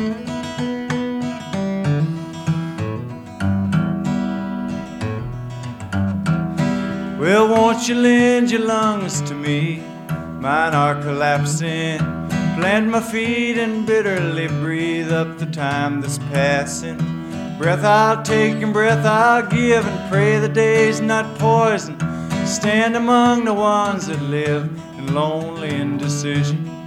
Well, won't you lend your lungs to me? Mine are collapsing. Plant my feet and bitterly breathe up the time that's passing. Breath I'll take and breath I'll give, and pray the day's not poison. Stand among the ones that live in lonely indecision.